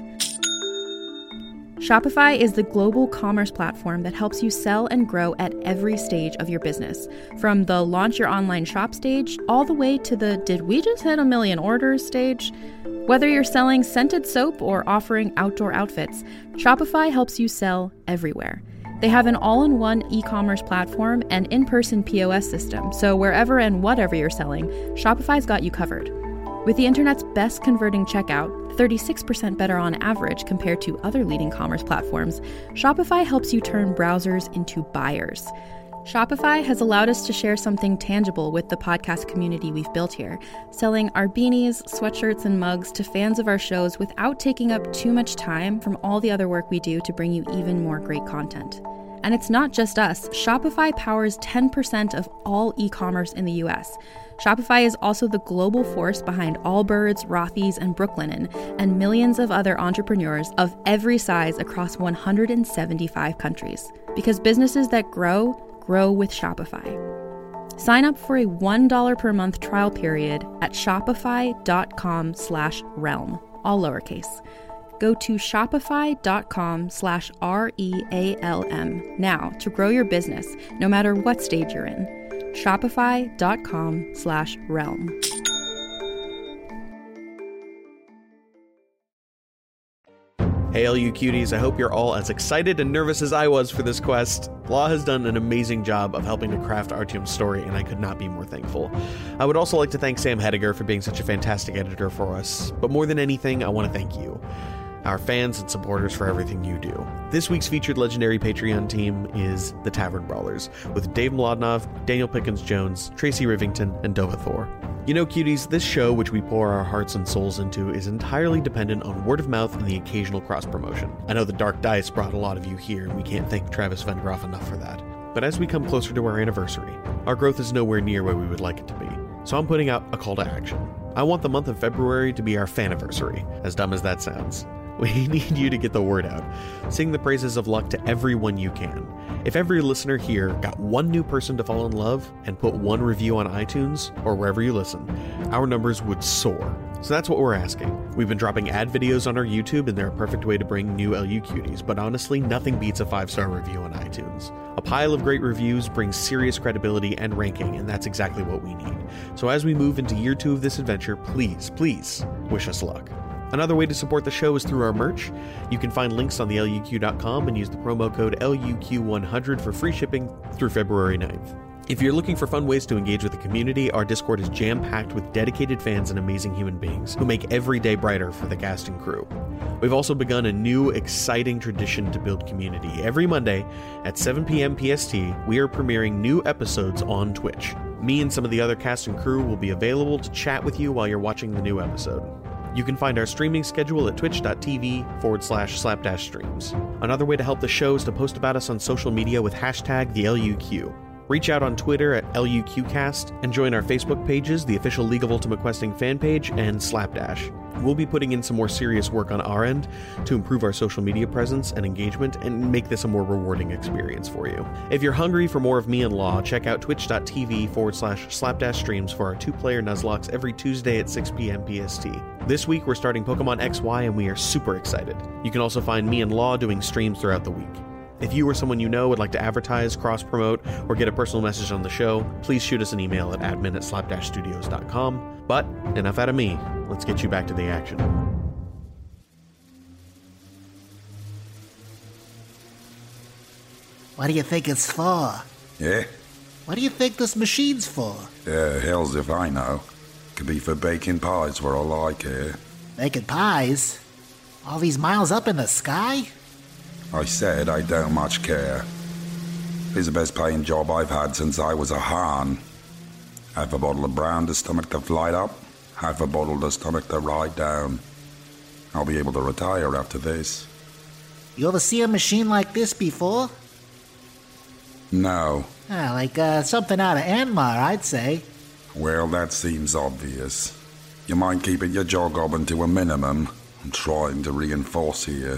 Shopify is the global commerce platform that helps you sell and grow at every stage of your business. From the launch your online shop stage, all the way to the did we just hit 1 million orders stage? Whether you're selling scented soap or offering outdoor outfits, Shopify helps you sell everywhere. They have an all-in-one e-commerce platform and in-person POS system, so wherever and whatever you're selling, Shopify's got you covered. With the internet's best converting checkout, 36% better on average compared to other leading commerce platforms, Shopify helps you turn browsers into buyers. Shopify has allowed us to share something tangible with the podcast community we've built here, selling our beanies, sweatshirts, and mugs to fans of our shows without taking up too much time from all the other work we do to bring you even more great content. And it's not just us. Shopify powers 10% of all e-commerce in the US. Shopify is also the global force behind Allbirds, Rothy's, and Brooklinen, and millions of other entrepreneurs of every size across 175 countries. Because businesses that grow with Shopify. Sign up for a $1 per month trial period at shopify.com/realm, all lowercase. Go to shopify.com/REALM now to grow your business, no matter what stage you're in. Shopify.com/realm. Hey, all you cuties, I hope you're all as excited and nervous as I was for this quest. Law has done an amazing job of helping to craft Artyom's story, and I could not be more thankful. I would also like to thank Sam Hediger for being such a fantastic editor for us, but more than anything, I want to thank you, our fans and supporters, for everything you do. This week's featured legendary Patreon team is the Tavern Brawlers, with Dave Mlodnov, Daniel Pickens-Jones, Tracy Rivington, and Dova Thor. You know, cuties, this show, which we pour our hearts and souls into, is entirely dependent on word of mouth and the occasional cross-promotion. I know the Dark Dice brought a lot of you here, and we can't thank Travis Vengroff enough for that. But as we come closer to our anniversary, our growth is nowhere near where we would like it to be. So I'm putting out a call to action. I want the month of February to be our faniversary, as dumb as that sounds. We need you to get the word out. Sing the praises of luck to everyone you can. If every listener here got one new person to fall in love and put one review on iTunes or wherever you listen, our numbers would soar. So that's what we're asking. We've been dropping ad videos on our YouTube, and they're a perfect way to bring new LU cuties, but honestly, nothing beats a 5-star review on iTunes. A pile of great reviews brings serious credibility and ranking, and that's exactly what we need. So as we move into year 2 of this adventure, please wish us luck. Another way to support the show is through our merch. You can find links on the LUQ.com and use the promo code LUQ100 for free shipping through February 9th. If you're looking for fun ways to engage with the community, our Discord is jam-packed with dedicated fans and amazing human beings who make every day brighter for the cast and crew. We've also begun a new, exciting tradition to build community. Every Monday at 7 p.m. PST, we are premiering new episodes on Twitch. Me and some of the other cast and crew will be available to chat with you while you're watching the new episode. You can find our streaming schedule at twitch.tv/slapdashstreams. Another way to help the show is to post about us on social media with hashtag the LUQ. Reach out on Twitter at LUQcast and join our Facebook pages, the official League of Ultimate Questing fan page, and Slapdash. We'll be putting in some more serious work on our end to improve our social media presence and engagement and make this a more rewarding experience for you. If you're hungry for more of me and Law, check out twitch.tv/slapdashstreams for our 2-player Nuzlocke every Tuesday at 6 p.m. PST. This week we're starting Pokemon XY and we are super excited. You can also find me and Law doing streams throughout the week. If you or someone you know would like to advertise, cross-promote, or get a personal message on the show, please shoot us an email at admin@slapdashstudios.com. But enough out of me. Let's get you back to the action. What do you think it's for? Yeah? What do you think this machine's for? Hells if I know. Could be for baking pies for all I care. Baking pies? All these miles up in the sky? I said I don't much care. It's the best paying job I've had since I was a Han. Half a bottle of brown to stomach the flight up, half a bottle to stomach the ride down. I'll be able to retire after this. You ever see a machine like this before? No. Like something out of Anmar, I'd say. Well, that seems obvious. You mind keeping your jaw gobbing to a minimum? I'm trying to reinforce here.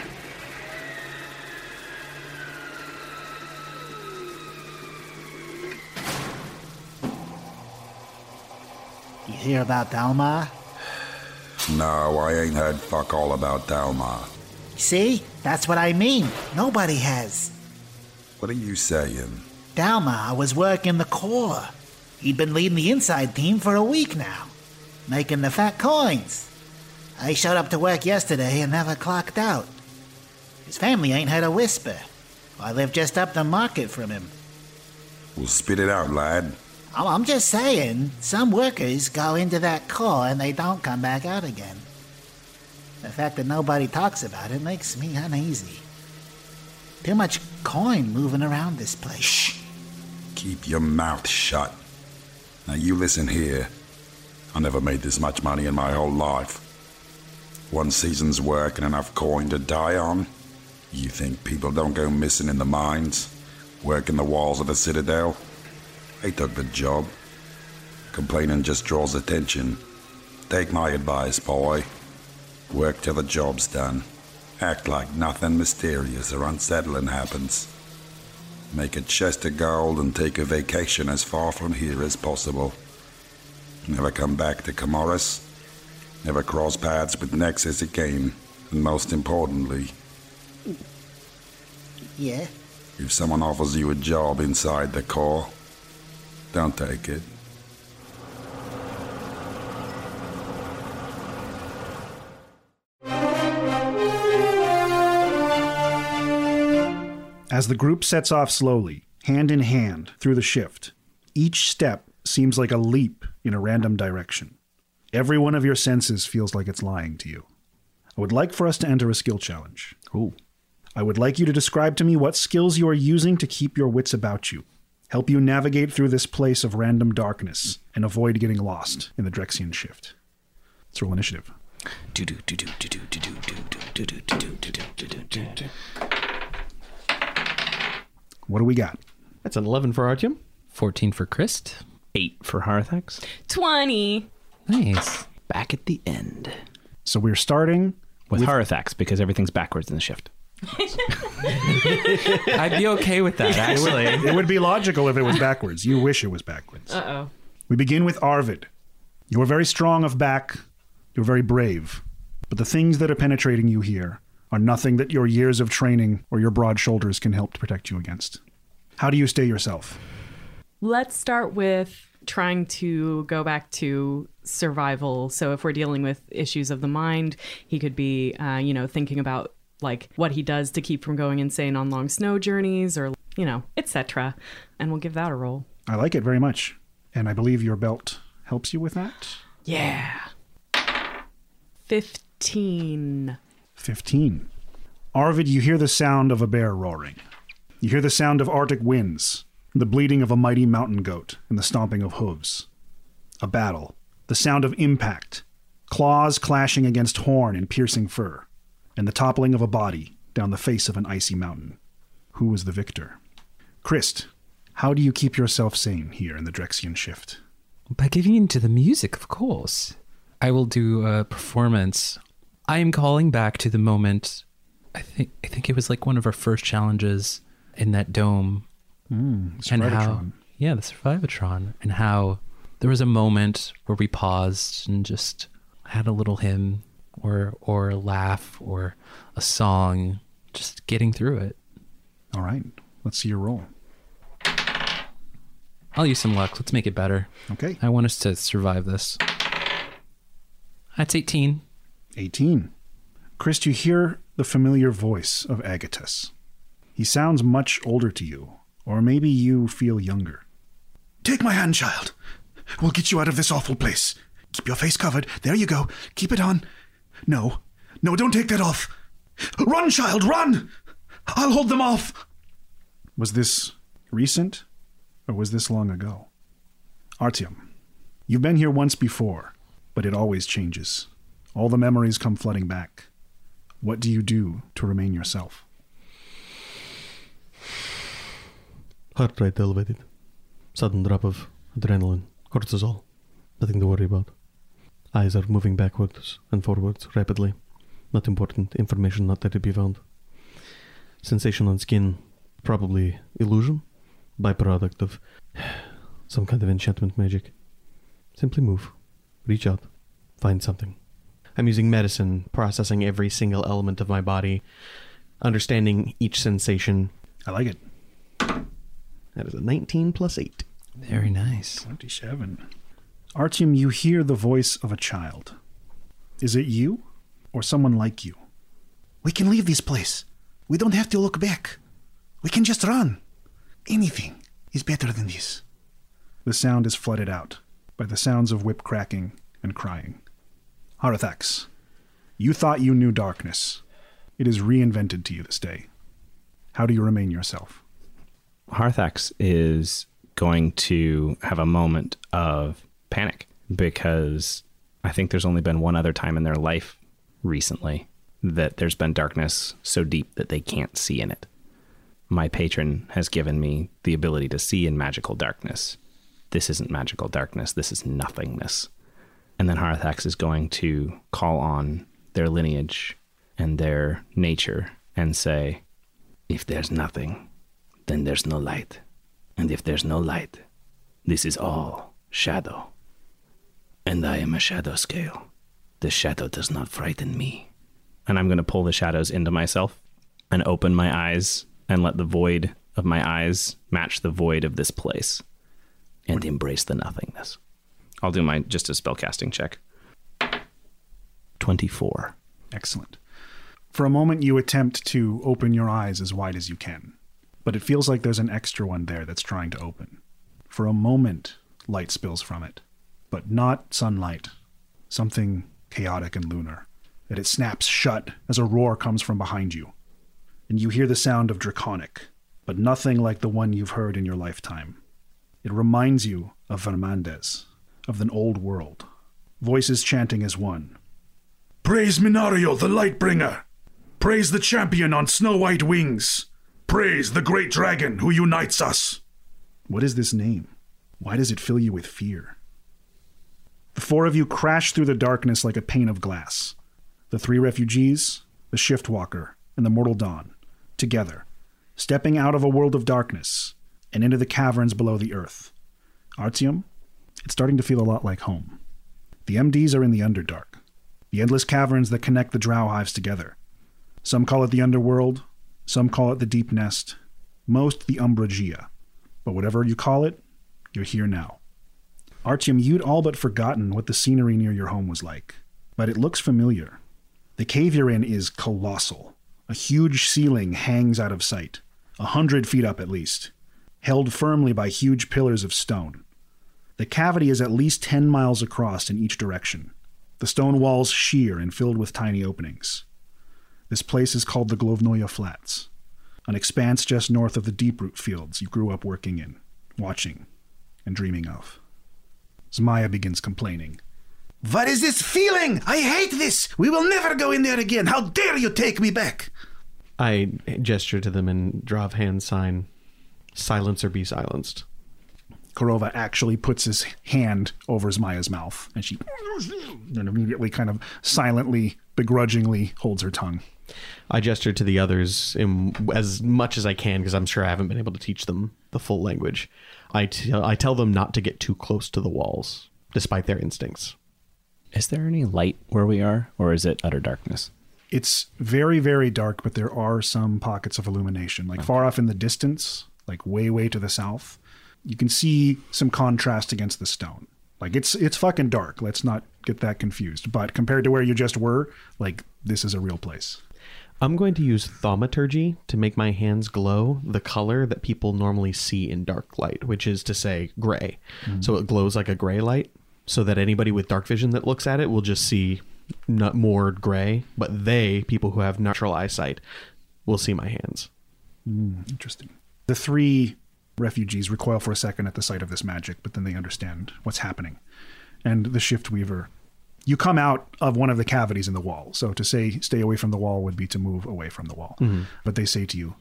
You hear about Dalmar? No, I ain't heard fuck all about Dalmar. See? That's what I mean. Nobody has. What are you saying? Dalmar was working the core. He'd been leading the inside team for a week now, making the fat coins. He showed up to work yesterday and never clocked out. His family ain't heard a whisper. I live just up the market from him. Well, spit it out, lad. I'm just saying, some workers go into that core and they don't come back out again. The fact that nobody talks about it makes me uneasy. Too much coin moving around this place. Shh. Keep your mouth shut. Now you listen here. I never made this much money in my whole life. One season's work and enough coin to die on. You think people don't go missing in the mines? Working the walls of the Citadel? They took the job. Complaining just draws attention. Take my advice, boy. Work till the job's done. Act like nothing mysterious or unsettling happens. Make a chest of gold and take a vacation as far from here as possible. Never come back to Comoros. Never cross paths with Nexus again. And most importantly... Yeah? If someone offers you a job inside the core, don't take it. As the group sets off slowly, hand in hand, through the shift, each step seems like a leap in a random direction. Every one of your senses feels like it's lying to you. I would like for us to enter a skill challenge. Ooh. I would like you to describe to me what skills you are using to keep your wits about you, help you navigate through this place of random darkness, and avoid getting lost in the Drexian shift. Let's roll initiative. What do we got? That's an 11 for Artyom. 14 for Christ. 8 for Harathax. 20. Nice. Back at the end. So we're starting with Harathax because everything's backwards in the shift. I'd be okay with that, actually. It would be logical if it was backwards. You wish it was backwards. Uh-oh. We begin with Arvid. You are very strong of back. You're very brave. But the things that are penetrating you here are nothing that your years of training or your broad shoulders can help to protect you against. How do you stay yourself? Let's start with trying to go back to survival. So if we're dealing with issues of the mind, he could be, thinking about like what he does to keep from going insane on long snow journeys or, etc. And we'll give that a roll. I like it very much. And I believe your belt helps you with that? Yeah. 15. 15. Arvid, you hear the sound of a bear roaring. You hear the sound of Arctic winds, the bleating of a mighty mountain goat, and the stomping of hooves. A battle. The sound of impact. Claws clashing against horn in piercing fur. And the toppling of a body down the face of an icy mountain. Who was the victor? Christ, how do you keep yourself sane here in the Drexian shift? By giving into the music, of course. I will do a performance. I am calling back to the moment. I think it was like one of our first challenges in that dome. And how, the Survivatron, and how there was a moment where we paused and just had a little hymn or a laugh or a song, just getting through it. All right, let's see your roll. I'll use some luck. Let's make it better. Okay. I want us to survive this. That's 18. 18. Chris, you hear the familiar voice of Agatus. He sounds much older to you, or maybe you feel younger. Take my hand, child. We'll get you out of this awful place. Keep your face covered. There you go. Keep it on. No, don't take that off. Run, child, run! I'll hold them off. Was this recent, or was this long ago? Artyom, you've been here once before, but it always changes. All the memories come flooding back. What do you do to remain yourself? Heart rate elevated. Sudden drop of adrenaline, cortisol. Nothing to worry about. Eyes are moving backwards and forwards rapidly. Not important. Information not there to be found. Sensation on skin. Probably illusion. Byproduct of some kind of enchantment magic. Simply move. Reach out. Find something. I'm using medicine, processing every single element of my body, understanding each sensation. I like it. That is a 19 plus 8. Very nice. 27. Artyom, you hear the voice of a child. Is it you, or someone like you. We can leave this place. We don't have to look back. We can just run. Anything is better than this. The sound is flooded out by the sounds of whip cracking and crying. Harathax, you thought you knew darkness. It is reinvented to you this day. How do you remain yourself? Harathax is going to have a moment of panic because I think there's only been one other time in their life recently that there's been darkness so deep that they can't see in it. My patron has given me the ability to see in magical darkness. This isn't magical darkness. This is nothingness. And then Harathax is going to call on their lineage and their nature and say, if there's nothing, then there's no light. And if there's no light, this is all shadow. And I am a shadow scale. The shadow does not frighten me. And I'm going to pull the shadows into myself and open my eyes and let the void of my eyes match the void of this place and embrace the nothingness. I'll do just a spellcasting check. 24. Excellent. For a moment, you attempt to open your eyes as wide as you can, but it feels like there's an extra one there that's trying to open. For a moment, light spills from it, but not sunlight, something chaotic and lunar, that it snaps shut as a roar comes from behind you. And you hear the sound of Draconic, but nothing like the one you've heard in your lifetime. It reminds you of Vermandes, of the old world. Voices chanting as one. Praise Minario, the Lightbringer. Praise the champion on snow-white wings. Praise the great dragon who unites us. What is this name? Why does it fill you with fear? The four of you crash through the darkness like a pane of glass. The three refugees, the Shiftwalker, and the Mortal Dawn, together, stepping out of a world of darkness and into the caverns below the earth. Artyom, it's starting to feel a lot like home. The MDs are in the Underdark, the endless caverns that connect the Drow hives together. Some call it the Underworld, some call it the Deep Nest, most the Umbragia. But whatever you call it, you're here now. Artyom, you'd all but forgotten what the scenery near your home was like, but it looks familiar. The cave you're in is colossal. A huge ceiling hangs out of sight, 100 feet up at least, held firmly by huge pillars of stone. The cavity is at least 10 miles across in each direction. The stone walls sheer and filled with tiny openings. This place is called the Glovnoya Flats, an expanse just north of the Deeproot fields you grew up working in, watching, and dreaming of. Zmaya begins complaining. What is this feeling? I hate this. We will never go in there again. How dare you take me back? I gesture to them and draw a hand sign, silence or be silenced. Korova actually puts his hand over Zmaya's mouth, and she and immediately kind of silently, begrudgingly holds her tongue. I gesture to the others as much as I can, because I'm sure I haven't been able to teach them the full language. I tell them not to get too close to the walls, despite their instincts. Is there any light where we are, or is it utter darkness? It's very, very dark, but there are some pockets of illumination. Like far off in the distance, like way, way to the south, you can see some contrast against the stone. Like it's fucking dark. Let's not get that confused. But compared to where you just were, like this is a real place. I'm going to use thaumaturgy to make my hands glow the color that people normally see in dark light, which is to say gray. Mm-hmm. So it glows like a gray light, so that anybody with dark vision that looks at it will just see not more gray, but people who have natural eyesight, will see my hands. Interesting. The three refugees recoil for a second at the sight of this magic, but then they understand what's happening. And the Shiftweaver, you come out of one of the cavities in the wall. So to say stay away from the wall would be to move away from the wall. Mm-hmm. But they say to you,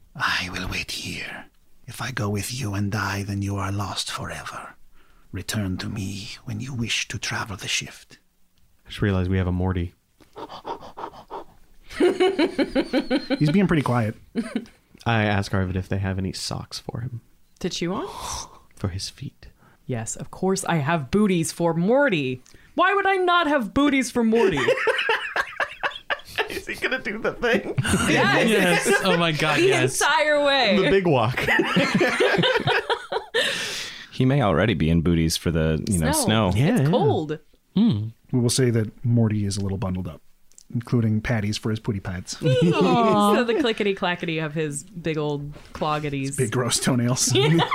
I will wait here. If I go with you and die, then you are lost forever. Return to me when you wish to travel the shift. I just realized we have a Morty. He's being pretty quiet. I ask Arvid if they have any socks for him. To chew on? For his feet. Yes, of course I have booties for Morty. Why would I not have booties for Morty? Is he going to do the thing? Yes. Yes. Oh my God, the yes. entire way. The big walk. He may already be in booties for the snow. Yeah, it's cold. We will say that Morty is a little bundled up. including patties for his putty pads. So the clickety-clackety of his big old cloggities. Big gross toenails.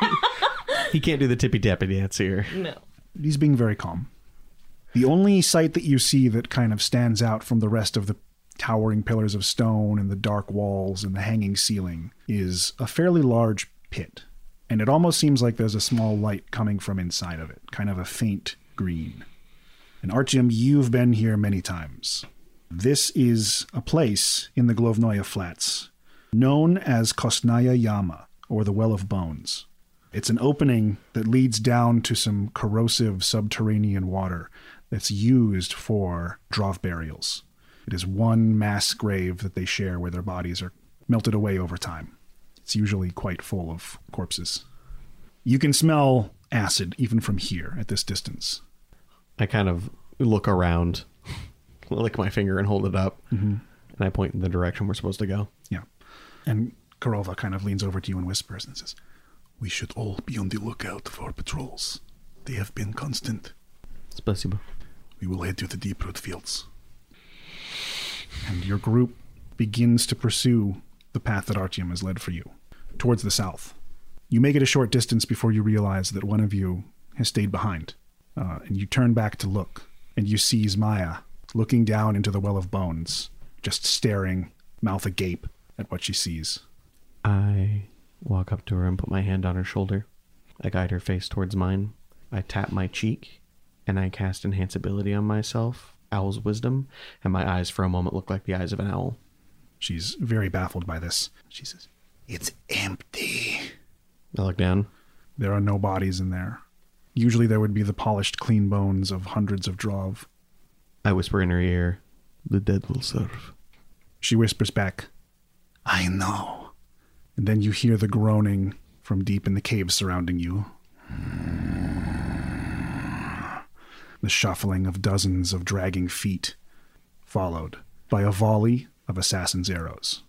He can't do the tippy-tappy dance here. No. He's being very calm. The only sight that you see that kind of stands out from the rest of the towering pillars of stone and the dark walls and the hanging ceiling is a fairly large pit. And it almost seems like there's a small light coming from inside of it, kind of a faint green. And Artyom, you've been here many times. This is a place in the Glovnoya Flats known as Kostnaya Yama, or the Well of Bones. It's an opening that leads down to some corrosive subterranean water that's used for Drov burials. It is one mass grave that they share where their bodies are melted away over time. It's usually quite full of corpses. You can smell acid even from here at this distance. I kind of look around, lick my finger and hold it up, and I point in the direction we're supposed to go. Yeah. And Korova kind of leans over to you and whispers and says, We should all be on the lookout for patrols. They have been constant. Spasibo. We will head to the deep root fields. And your group begins to pursue the path that Artyom has led for you, towards the south. You make it a short distance before you realize that one of you has stayed behind. And you turn back to look, and you see Zmaya looking down into the Well of Bones, just staring, mouth agape, at what she sees. I walk up to her and put my hand on her shoulder. I guide her face towards mine. I tap my cheek, and I cast Enhance Ability on myself, Owl's Wisdom, and my eyes for a moment look like the eyes of an owl. She's very baffled by this. She says, It's empty. I look down. There are no bodies in there. Usually there would be the polished, clean bones of hundreds of Drov. I whisper in her ear, The dead will serve. She whispers back, I know. And then you hear the groaning from deep in the cave surrounding you. The shuffling of dozens of dragging feet, followed by a volley of assassin's arrows.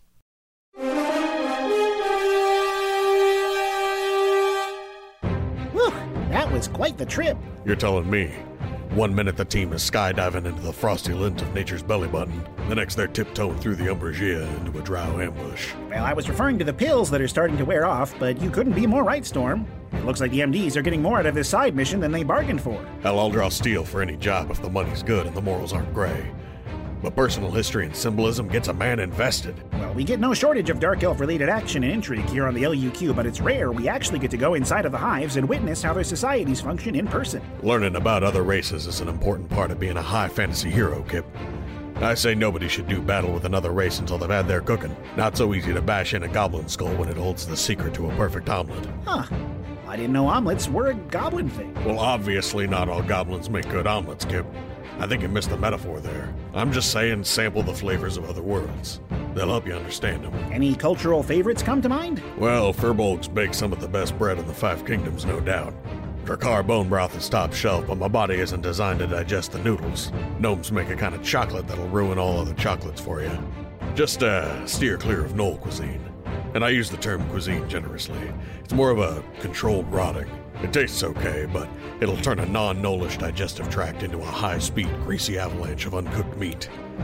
Whew, that was quite the trip. You're telling me. 1 minute the team is skydiving into the frosty lint of nature's belly button. The next they're tiptoeing through the Umbragia into a drow ambush. Well, I was referring to the pills that are starting to wear off, but you couldn't be more right, Storm. It looks like the MDs are getting more out of this side mission than they bargained for. Hell, I'll draw steel for any job if the money's good and the morals aren't gray. But personal history and symbolism gets a man invested. Well, we get no shortage of Dark Elf-related action and intrigue here on the LUQ, but it's rare we actually get to go inside of the hives and witness how their societies function in person. Learning about other races is an important part of being a high fantasy hero, Kip. I say nobody should do battle with another race until they've had their cooking. Not so easy to bash in a goblin skull when it holds the secret to a perfect omelet. Huh. I didn't know omelets were a goblin thing. Well, obviously not all goblins make good omelets, Kip. I think you missed the metaphor there. I'm just saying sample the flavors of other worlds. They'll help you understand them. Any cultural favorites come to mind? Well, Furbolgs bake some of the best bread in the Five Kingdoms, no doubt. Drakar bone broth is top shelf, but my body isn't designed to digest the noodles. Gnomes make a kind of chocolate that'll ruin all other chocolates for you. Just steer clear of Knoll cuisine. And I use the term cuisine generously. It's more of a controlled rotting. It tastes okay, but it'll turn a non-Knollish digestive tract into a high-speed, greasy avalanche of uncooked meat.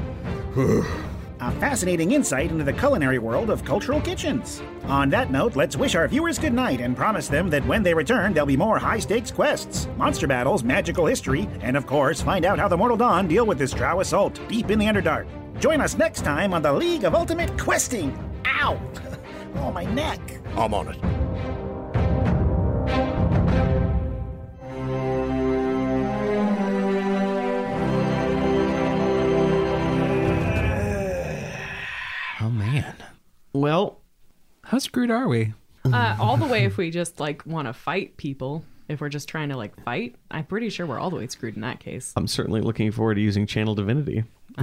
A fascinating insight into the culinary world of cultural kitchens. On that note, let's wish our viewers good night and promise them that when they return, there'll be more high-stakes quests, monster battles, magical history, and of course, find out how the Mortal Dawn deal with this drow assault deep in the Underdark. Join us next time on the League of Ultimate Questing. Ow! Oh, my neck. I'm on it. Oh, man. Well, how screwed are we? All the way if we just, want to fight people. If we're just trying to, fight, I'm pretty sure we're all the way screwed in that case. I'm certainly looking forward to using Channel Divinity.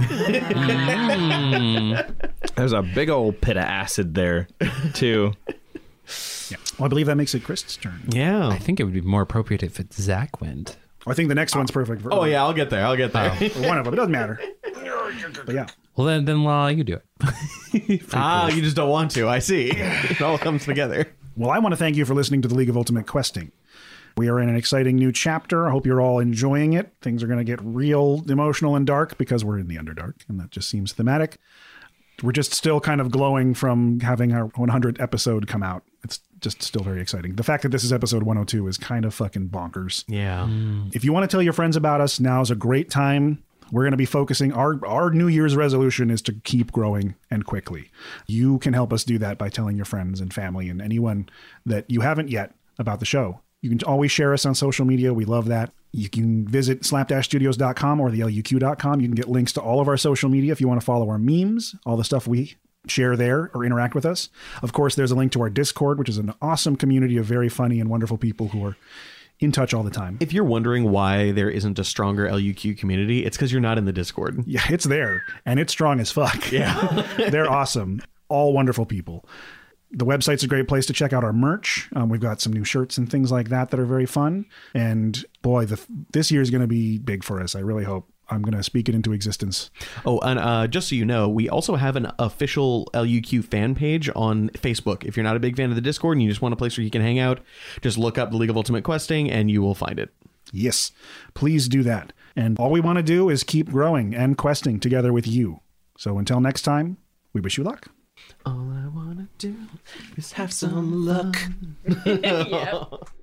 There's a big old pit of acid there, too. Yeah. Well, I believe that makes it Krist's turn. Yeah. I think it would be more appropriate if it's Zach went. I think the next one's perfect for Oh, yeah, I'll get there. or one of them. It doesn't matter. But yeah. Well, then you do it. You just don't want to. I see. It all comes together. Well, I want to thank you for listening to the League of Ultimate Questing. We are in an exciting new chapter. I hope you're all enjoying it. Things are going to get real emotional and dark because we're in the Underdark, and that just seems thematic. We're just still kind of glowing from having our 100th episode come out. It's just still very exciting. The fact that this is episode 102 is kind of fucking bonkers. Yeah. If you want to tell your friends about us, now's a great time. We're going to be focusing, our New Year's resolution is to keep growing and quickly. You can help us do that by telling your friends and family and anyone that you haven't yet about the show. You can always share us on social media. We love that. You can visit slapdashstudios.com or the LUQ.com. You can get links to all of our social media if you want to follow our memes, all the stuff we share there or interact with us. Of course, there's a link to our Discord, which is an awesome community of very funny and wonderful people who are in touch all the time. If you're wondering why there isn't a stronger LUQ community, it's because you're not in the Discord. Yeah, it's there, and it's strong as fuck. Yeah. They're awesome. All wonderful people. The website's a great place to check out our merch. We've got some new shirts and things like that are very fun. And boy, this year is going to be big for us. I really hope. I'm going to speak it into existence. Oh, and just so you know, we also have an official LUQ fan page on Facebook. If you're not a big fan of the Discord and you just want a place where you can hang out, just look up the League of Ultimate Questing and you will find it. Yes, please do that. And all we want to do is keep growing and questing together with you. So until next time, we wish you luck. All I want to do is have some luck. Yeah.